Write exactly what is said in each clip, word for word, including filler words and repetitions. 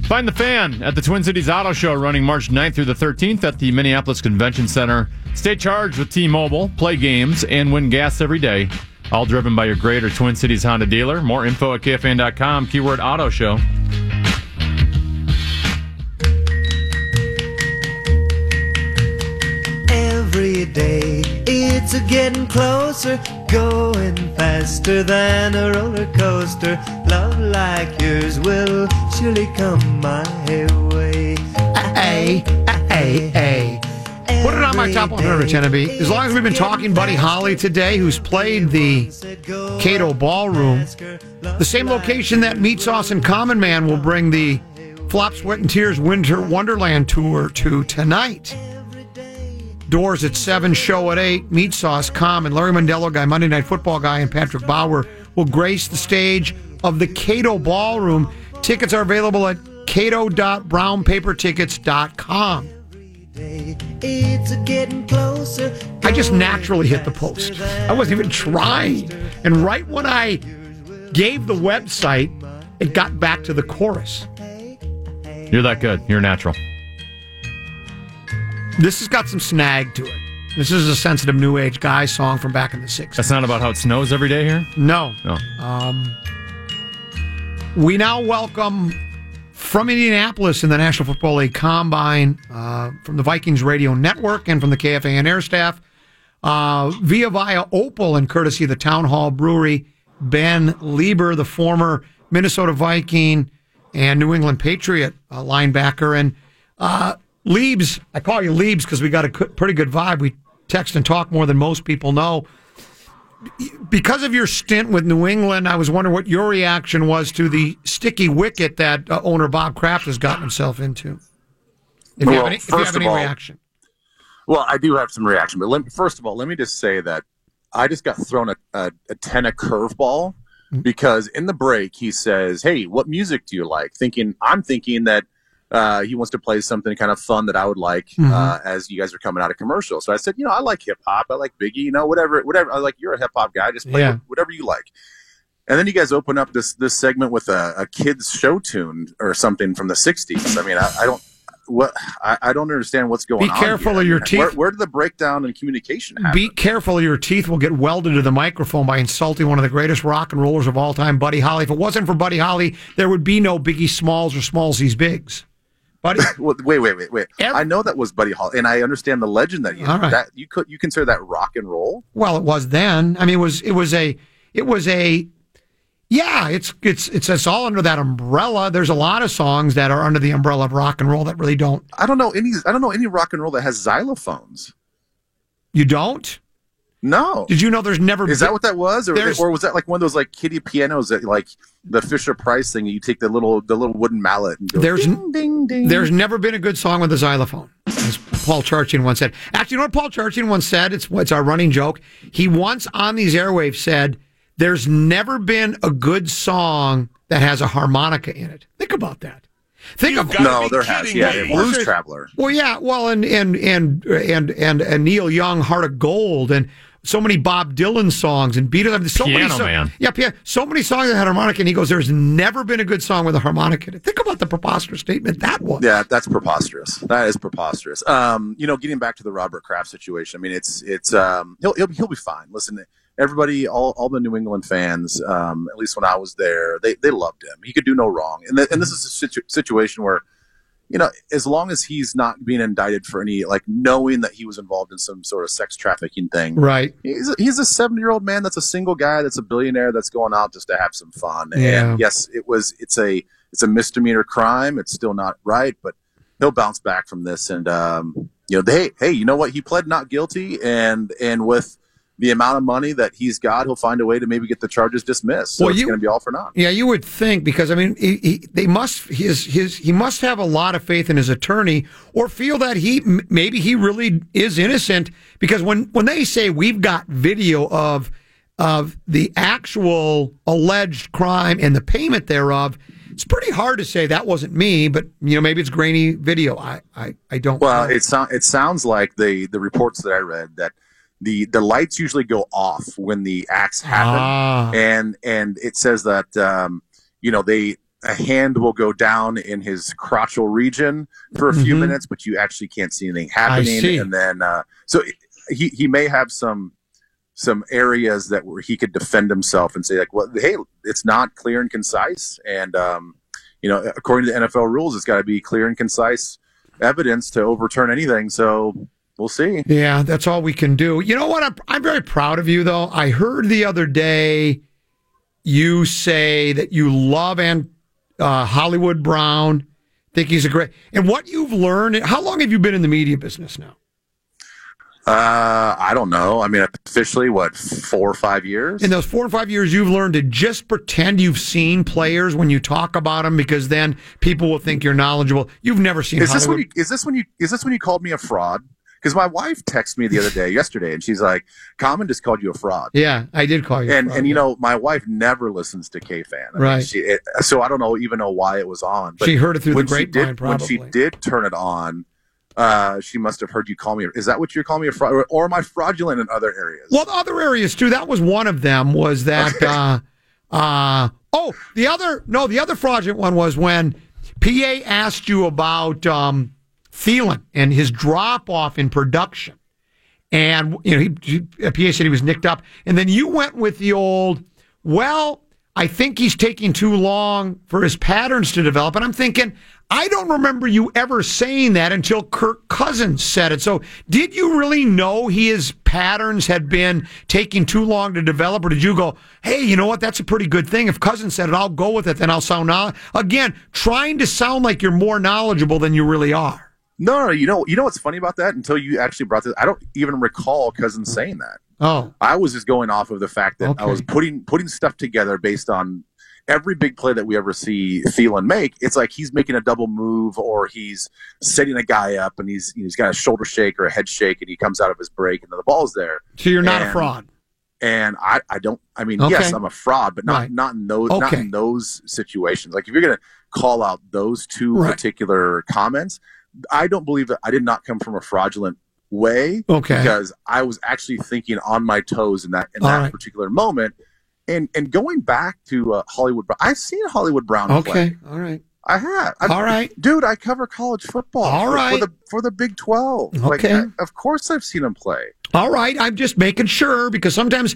Find the Fan at the Twin Cities Auto Show running March ninth through the thirteenth at the Minneapolis Convention Center. Stay charged with T-Mobile, play games, and win gas every day. All driven by your greater Twin Cities Honda dealer. More info at K F A N dot com, keyword auto show. Every day it's a getting closer, going faster than a roller coaster. Love like yours will surely come my way. Hey, hey, hey. Put it on my top one hundred, Tennessee. As long as we've been talking Buddy Holly today, who's played the Cato Ballroom, the same location that Meat Sauce and Common Man will bring the Flop, Sweat, and Tears Winter Wonderland Tour to tonight. Doors at seven, show at eight. Meat Sauce, Common, Larry Mondello Guy, Monday Night Football Guy, and Patrick Bauer will grace the stage of the Cato Ballroom. Tickets are available at cato dot brown paper tickets dot com. It's a getting closer. I just naturally hit the post. I wasn't even trying. And right when I gave the website, it got back to the chorus. You're that good. You're natural. This has got some snag to it. This is a sensitive New Age guy song from back in the sixties. That's not about how it snows every day here? No. No. Um, we now welcome from Indianapolis in the National Football League Combine, uh, from the Vikings Radio Network and from the K F A N Air Staff, uh, via via Opal and courtesy of the Town Hall Brewery, Ben Lieber, the former Minnesota Viking and New England Patriot uh, linebacker. And uh, Liebs, I call you Liebs because we got a pretty good vibe. We text and talk more than most people know. Because of your stint with New England, I was wondering what your reaction was to the sticky wicket that uh, owner Bob Kraft has gotten himself into. If well, you have any, if you have any all, reaction. Well, I do have some reaction. But let, first of all, let me just say that I just got thrown a, a, a ten a curveball because in the break he says, hey, what music do you like? Thinking I'm thinking that Uh, he wants to play something kind of fun that I would like Mm-hmm. uh, as you guys are coming out of commercial. So I said, you know, I like hip hop. I like Biggie, you know, whatever, whatever. I like, you're a hip hop guy. Just play Yeah. whatever you like. And then you guys open up this, this segment with a, a kid's show tune or something from the sixties. I mean, I, I don't, what, I, I don't understand what's going Be on. careful here. of your Where, teeth. where did the breakdown in communication happen? Be careful or your teeth will get welded to the microphone by insulting one of the greatest rock and rollers of all time, Buddy Holly. If it wasn't for Buddy Holly, there would be no Biggie Smalls or Smallsies Biggs. Buddy, well, wait, wait, wait, wait. Every, I know that was Buddy Holly, and I understand the legend that you All right. that you could you consider that rock and roll. well, it was then. I mean, it was it was a it was a yeah. It's it's it's it's all under that umbrella. There's a lot of songs that are under the umbrella of rock and roll that really don't. I don't know any. I don't know any rock and roll that has xylophones. You don't? No. Did you know there's never Is been, that what that was, or, There's- or was that like one of those like kiddie pianos that like the Fisher Price thing? You take the little the little wooden mallet and go There's ding ding ding. There's never been a good song with a xylophone, as Paul Charchian once said. Actually, you know what Paul Charchian once said? It's it's our running joke. He once on these airwaves said, "There's never been a good song that has a harmonica in it." Think about that. Think You've of got- no, be there has kidding yeah, me. Blues Traveler. Well, yeah, well, and and and and and, and Neil Young, Heart of Gold, and so many Bob Dylan songs and Beatles. So Piano many so- Man. Yeah, piano, so many songs that had harmonica, and he goes, "There's never been a good song with a harmonica in it." Think about the preposterous statement that was. Yeah, that's preposterous. That is preposterous. Um, you know, getting back to the Robert Kraft situation. I mean, it's it's um, he'll he'll he'll be fine. Listen, everybody, all all the New England fans, um, at least when I was there, they they loved him. He could do no wrong. And th- and this is a situ- situation where, you know, as long as he's not being indicted for any, like, knowing that he was involved in some sort of sex trafficking thing, Right. he's a, he's a seventy-year-old man that's a single guy that's a billionaire that's going out just to have some fun. Yeah. And yes, it was it's a it's a misdemeanor crime. It's still not right, but he'll bounce back from this. And um, you know, they, hey, you know what? He pled not guilty, and and with the amount of money that he's got, he'll find a way to maybe get the charges dismissed. So Well, it's you- going to be all for naught. Yeah, you would think, because I mean, he, he, they must his his he must have a lot of faith in his attorney, or feel that he m- maybe he really is innocent. Because when when they say we've got video of of the actual alleged crime and the payment thereof, it's pretty hard to say that wasn't me. But you know, maybe it's grainy video. I I, I don't. Well, know. it sounds it sounds like the the reports that I read that the the lights usually go off when the acts happen, Ah. and and it says that um, you know they a hand will go down in his crotchal region for a few Mhm. minutes, but you actually can't see anything happening. see. And then, uh, so he, he may have some, some areas that where he could defend himself and say like, well, hey, it's not clear and concise. And, um, you know, according to the N F L rules, it's got to be clear and concise evidence to overturn anything. So we'll see. Yeah, that's all we can do. You know what? I'm, I'm very proud of you, though. I heard the other day you say that you love and uh, Hollywood Brown, think he's a great. And what you've learned, how long have you been in the media business now? Uh, I don't know. I mean, officially, what, four or five years? In those four or five years, you've learned to just pretend you've seen players when you talk about them, because then people will think you're knowledgeable. You've never seen Is this when Hollywood. you, is this when you is this when you called me a fraud? Because my wife texted me the other day, yesterday, and she's like, "Common just called you a fraud." Yeah, I did call you. a And fraud, and you yeah. know, my wife never listens to K-Fan. I mean, Right. she, it, so I don't know even know why it was on. But She heard it through the when she grapevine, did, probably. When she did turn it on, uh, she must have heard you call me. Is that what you're calling me a fraud, or, or am I fraudulent in other areas? Well, other areas too. That was one of them. Was that? Okay. Uh, uh, oh, the other no, the other fraudulent one was when P A asked you about um, Thielen and his drop off in production, and you know he, he P A said he was nicked up, and then you went with the old, well, I think he's taking too long for his patterns to develop, and I'm thinking, I don't remember you ever saying that until Kirk Cousins said it. So did you really know his patterns had been taking too long to develop, or did you go, hey, you know what, that's a pretty good thing. If Cousins said it, I'll go with it, then I'll sound knowledgeable. Again, trying to sound like you're more knowledgeable than you really are. No, no, you know, you know what's funny about that? Until you actually brought this, I don't even recall Cousins saying that. Oh, I was just going off of the fact that Okay. I was putting putting stuff together based on every big play that we ever see Thielen make. It's like he's making a double move, or he's setting a guy up, and he's he's got a shoulder shake or a head shake, and he comes out of his break, and then the ball's there. so you're not And- a fraud. And I, I don't. I mean, Okay. yes, I'm a fraud, but not Right. not in those not Okay. in those situations. Like if you're going to call out those two Right. particular comments, I don't believe that I did not come from a fraudulent way. Okay. Because I was actually thinking on my toes in that in All that right. particular moment. And and going back to uh, Hollywood Brown, I've seen Hollywood Brown Okay, play. all right. I have. I've, All right. dude. I cover college football. All for, right. for the for the Big twelve. Like, Okay. I, of course, I've seen him play. All right, I'm just making sure, because sometimes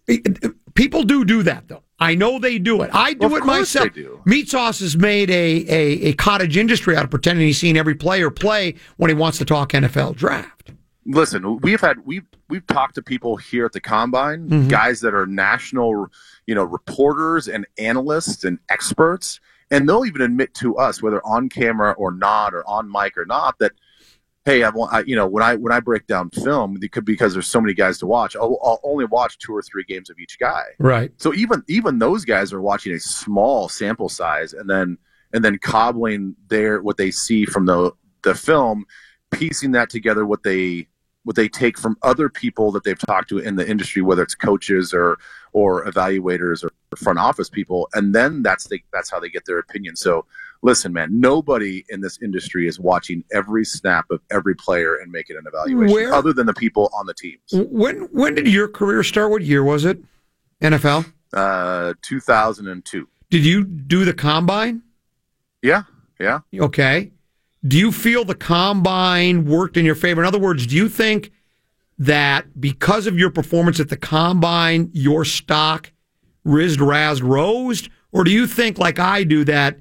people do do that, though. I know they do it. I do Well, of it course myself. they do. Meat Sauce has made a, a, a cottage industry out of pretending he's seen every player play when he wants to talk N F L draft. Listen, we've had we've we've talked to people here at the Combine, Mhm. guys that are national, you know, reporters and analysts and experts, and they'll even admit to us, whether on camera or not, or on mic or not, that hey, I want, I, you know, when I when I break down film, it could, because there's so many guys to watch, I'll, I'll only watch two or three games of each guy. Right. So even even those guys are watching a small sample size, and then and then cobbling their what they see from the the film, piecing that together, what they what they take from other people that they've talked to in the industry, whether it's coaches or or evaluators or front office people, and then that's the, that's how they get their opinion. So listen, man, nobody in this industry is watching every snap of every player and making an evaluation, Where- other than the people on the teams. When when did your career start? What year was it? N F L? Uh, two thousand two. Did you do the combine? Yeah, yeah. Okay. Do you feel the combine worked in your favor? In other words, do you think that because of your performance at the combine, your stock rizzed, razzed, rosed? Or do you think, like I do, that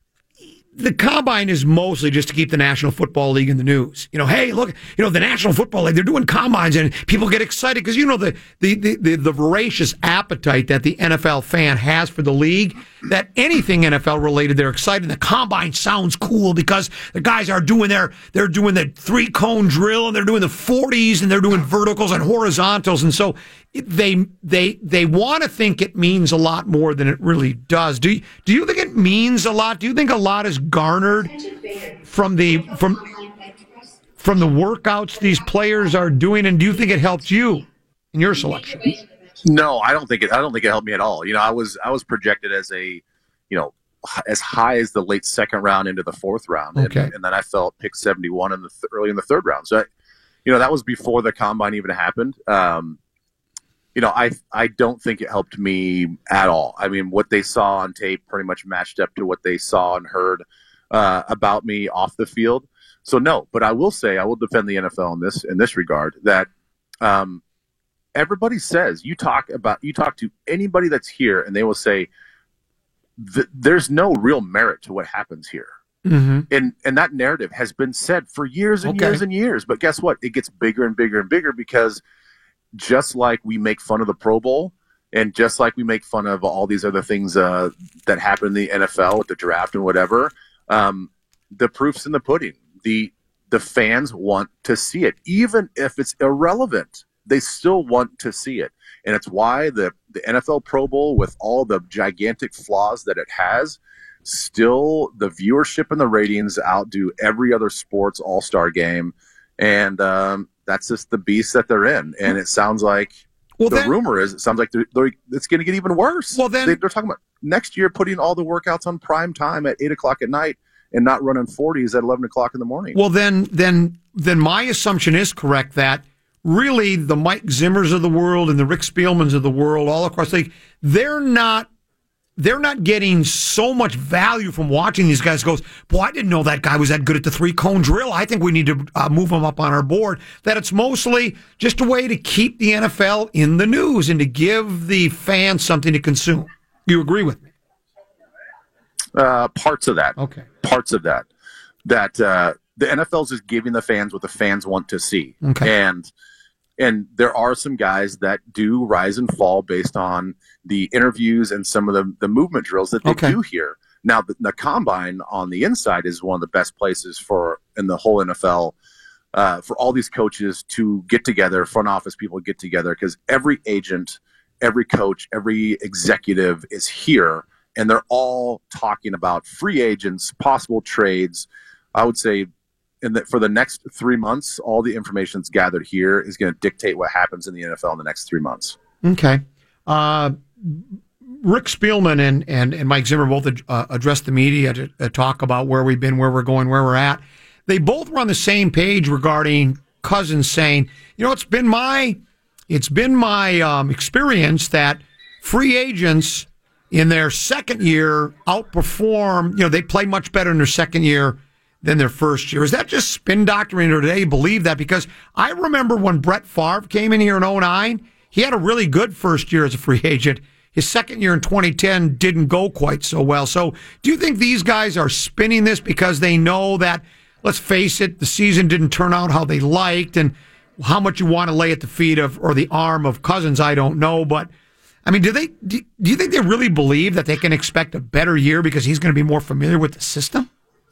the combine is mostly just to keep the National Football League in the news? You know, hey, look, you know, the National Football League, they're doing combines, and people get excited because, you know, the, the, the, the, the voracious appetite that the N F L fan has for the league, that anything N F L related, they're excited. The combine sounds cool because the guys are doing their, they're doing the three cone drill, and they're doing the forties, and they're doing verticals and horizontals. And so they, they, they want to think it means a lot more than it really does. Do you, do you think it means a lot? Do you think a lot is garnered from the, from, from the workouts these players are doing? And do you think it helped you in your selection? No, I don't think it. I don't think it helped me at all. You know, I was I was projected as a, you know, h- as high as the late second round into the fourth round, and, Okay. and then I felt pick seventy-one in the th- early in the third round. So, I, you know, that was before the combine even happened. Um, you know, I I don't think it helped me at all. I mean, what they saw on tape pretty much matched up to what they saw and heard uh, about me off the field. So no, but I will say I will defend the N F L in this in this regard that um, everybody says you talk about you talk to anybody that's here and they will say th- there's no real merit to what happens here. Mm-hmm. And and that narrative has been said for years and Okay. years and years. But guess what? It gets bigger and bigger and bigger because just like we make fun of the Pro Bowl and just like we make fun of all these other things uh, that happen in the N F L with the draft and whatever, um, the proof's in the pudding. The the fans want to see it. Even if it's irrelevant, they still want to see it. And it's why the, the N F L Pro Bowl, with all the gigantic flaws that it has, still the viewership and the ratings outdo every other sports all-star game. And um, that's just the beast that they're in. And it sounds like Well, the then- rumor is it sounds like they're, they're, it's going to get even worse. Well, then- they, they're talking about next year putting all the workouts on prime time at eight o'clock at night and not running forties at eleven o'clock in the morning. Well, then, then, then my assumption is correct that really the Mike Zimmers of the world and the Rick Spielmans of the world, all across the league, they're not, they're not getting so much value from watching these guys. Goes, boy, I didn't know that guy was that good at the three cone drill. I think we need to uh, move him up on our board. That it's mostly just a way to keep the N F L in the news and to give the fans something to consume. You agree with me? Uh, parts of that. Okay. Parts of that. That uh, the N F L is just giving the fans what the fans want to see. Okay. And and there are some guys that do rise and fall based on the interviews and some of the, the movement drills that they Okay. do here. Now, the, the combine on the inside is one of the best places for in the whole N F L uh, for all these coaches to get together, front office people get together, because every agent, every coach, every executive is here, and they're all talking about free agents, possible trades. I would say in the, for the next three months, all the information that's gathered here is going to dictate what happens in the N F L in the next three months. Okay. Uh, Rick Spielman and, and, and Mike Zimmer both uh, addressed the media to uh, talk about where we've been, where we're going, where we're at. They both were on the same page regarding Cousins, saying, you know, it's been my it's been my um, experience that free agents in their second year outperform, you know, they play much better in their second year than their first year. Is that just spin doctrine, or do they believe that? Because I remember when Brett Favre came in here in oh nine, he had a really good first year as a free agent. His second year in twenty ten didn't go quite so well. So do you think these guys are spinning this because they know that, let's face it, the season didn't turn out how they liked, and how much you want to lay at the feet of or the arm of Cousins, I don't know. But, I mean, do they? Do, do you think they really believe that they can expect a better year because he's going to be more familiar with the system?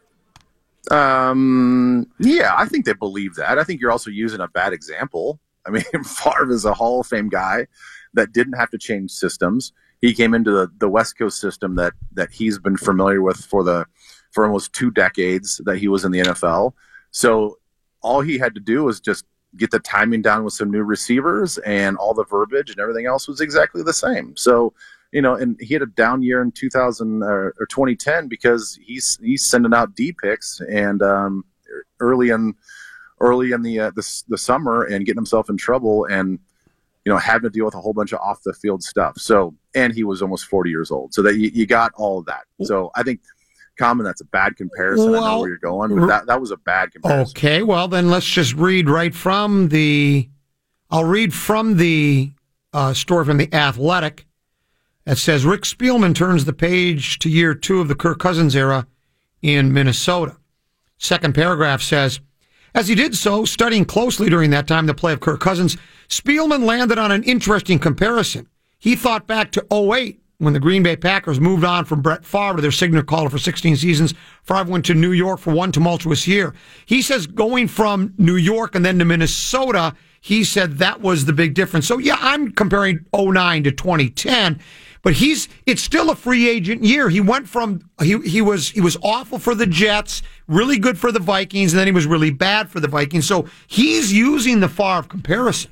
Um, yeah, I think they believe that. I think you're also using a bad example. I mean, Favre is a Hall of Fame guy that didn't have to change systems. He came into the, the West Coast system that that he's been familiar with for the for almost two decades that he was in the N F L. So all he had to do was just get the timing down with some new receivers, and all the verbiage and everything else was exactly the same. So, you know, and he had a down year in two thousand or, or twenty ten because he's he's sending out D picks and um, early in early in the, uh, the the summer and getting himself in trouble and, you know, having to deal with a whole bunch of off the field stuff. So, and he was almost forty years old. So that you, you got all of that. So I think, Common, that's a bad comparison. Well, I know where you're going, but that, that was a bad comparison. Okay, well, then let's just read right from the, I'll read from the uh, story from The Athletic. It says, Rick Spielman turns the page to year two of the Kirk Cousins era in Minnesota. Second paragraph says, as he did so, studying closely during that time the play of Kirk Cousins, Spielman landed on an interesting comparison. He thought back to oh eight, when the Green Bay Packers moved on from Brett Favre to their signal caller for sixteen seasons. Favre went to New York for one tumultuous year. He says going from New York and then to Minnesota, he said that was the big difference. So, yeah, I'm comparing oh nine to twenty ten. But he's it's still a free agent year. He went from he he was he was awful for the Jets, really good for the Vikings, and then he was really bad for the Vikings. So he's using the Favre comparison.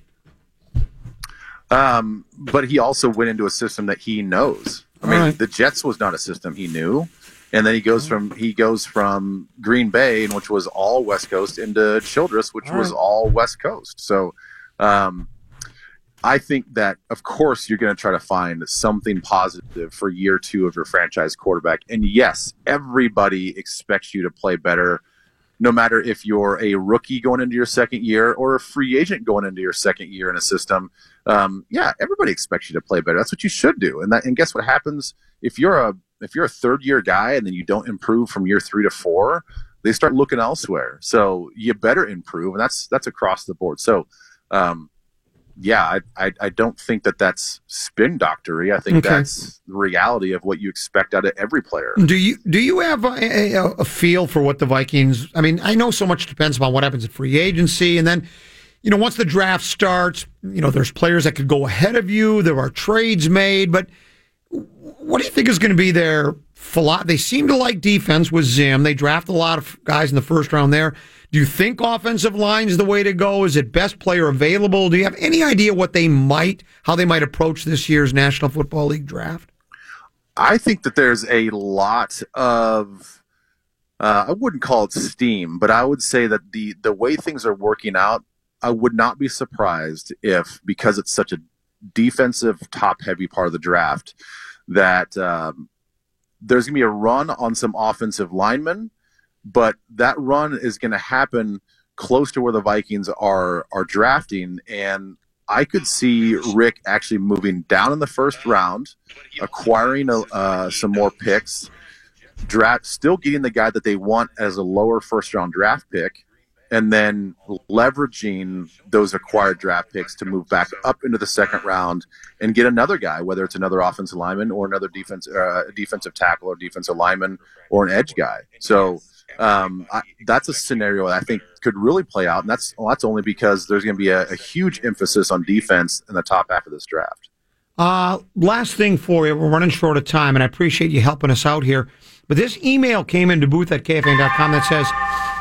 Um, but he also went into a system that he knows. I mean, Right. the Jets was not a system he knew, and then he goes from he goes from Green Bay, which was all West Coast, into Childress, which All was right. all West Coast. So, um, I think that, of course, you're going to try to find something positive for year two of your franchise quarterback. And yes, everybody expects you to play better, no matter if you're a rookie going into your second year or a free agent going into your second year in a system. Um, yeah, everybody expects you to play better. That's what you should do. And that, and guess what happens if you're a if you're a third year guy and then you don't improve from year three to four? They start looking elsewhere. So you better improve, and that's that's across the board. So. Um, Yeah, I, I I don't think that that's spin doctory. I think Okay. that's the reality of what you expect out of every player. Do you do you have a, a, a feel for what the Vikings? I mean, I know so much depends upon what happens in free agency, and then, you know, once the draft starts, you know, there's players that could go ahead of you. There are trades made, but what do you think is going to be their philosophy? They seem to like defense with Zim. They draft a lot of guys in the first round there. Do you think offensive line is the way to go? Is it best player available? Do you have any idea what they might, how they might approach this year's National Football League draft? I think that there's a lot of, uh, I wouldn't call it steam, but I would say that the, the way things are working out, I would not be surprised if, because it's such a defensive top-heavy part of the draft, that um, there's going to be a run on some offensive linemen, but that run is going to happen close to where the Vikings are are drafting, and I could see Rick actually moving down in the first round, acquiring a, uh, some more picks, draft, still getting the guy that they want as a lower first-round draft pick, and then leveraging those acquired draft picks to move back up into the second round and get another guy, whether it's another offensive lineman or another defense, uh, defensive tackle or defensive lineman or an edge guy. So um, I, that's a scenario that I think could really play out, and that's well, that's only because there's going to be a, a huge emphasis on defense in the top half of this draft. Uh, last thing for you. We're running short of time, and I appreciate you helping us out here. But this email came into booth at K F A N dot com that says,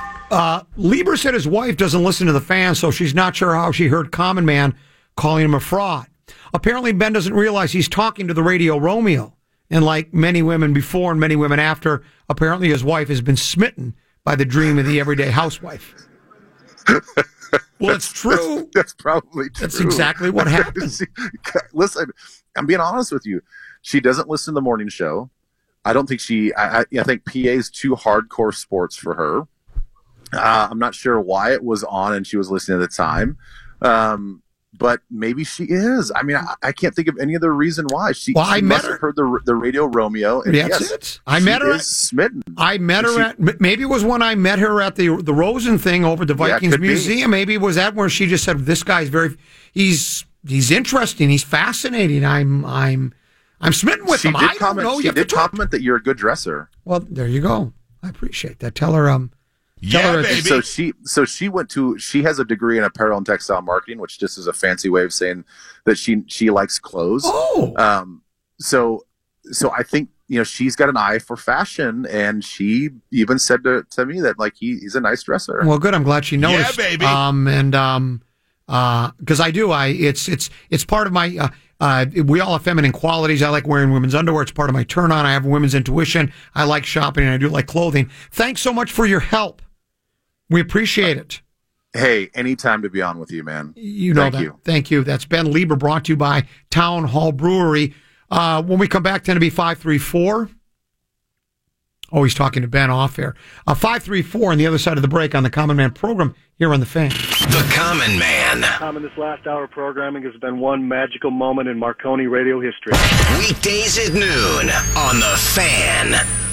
uh, Lieber said his wife doesn't listen to the fans, so she's not sure how she heard Common Man calling him a fraud. Apparently, Ben doesn't realize he's talking to the Radio Romeo. And like many women before and many women after, apparently his wife has been smitten by the dream of the everyday housewife. Well, it's true. That's, that's probably true. That's exactly what happened. Listen, I'm being honest with you. She doesn't listen to the morning show. I don't think she, I, I, I think P A is too hardcore sports for her. Uh, I'm not sure why it was on and she was listening at the time. Um, but maybe she is. I mean, I, I can't think of any other reason why. She, well, she I must met her. have heard the, the Radio Romeo. And That's yes, it. I met her. Is At, smitten. I met her she, at, maybe it was when I met her at the the Rosen thing over at the Vikings could be. Museum. Maybe it was that where she just said, this guy's very, he's, he's interesting. He's fascinating. I'm, I'm, I'm smitten with she him. Did I comment, don't know. She You have did to talk. comment that you're a good dresser. Well, there you go. I appreciate that. Tell her, um, tell Yeah, her baby. So she, so she went to. She has a degree in apparel and textile marketing, which just is a fancy way of saying that she she likes clothes. Oh, Um. So, so I think you know she's got an eye for fashion, and she even said to, to me that like he, he's a nice dresser. well, good. I'm glad she noticed. baby. Um, and um, uh, because I do. I it's it's it's part of my. Uh, uh, we all have feminine qualities. I like wearing women's underwear. It's part of my turn on. I have women's intuition. I like shopping, and I do like clothing. Thanks so much for your help. We appreciate it. Hey, anytime to be on with you, man. You know Thank that. you. Thank you. That's Ben Lieber, brought to you by Town Hall Brewery. Uh, when we come back, ten to be five three four. Oh, he's talking to Ben off air. Uh, five three four on the other side of the break on the Common Man program here on The Fan. The Common Man. Common, this last hour of programming has been one magical moment in Marconi radio history. Weekdays at noon on The Fan.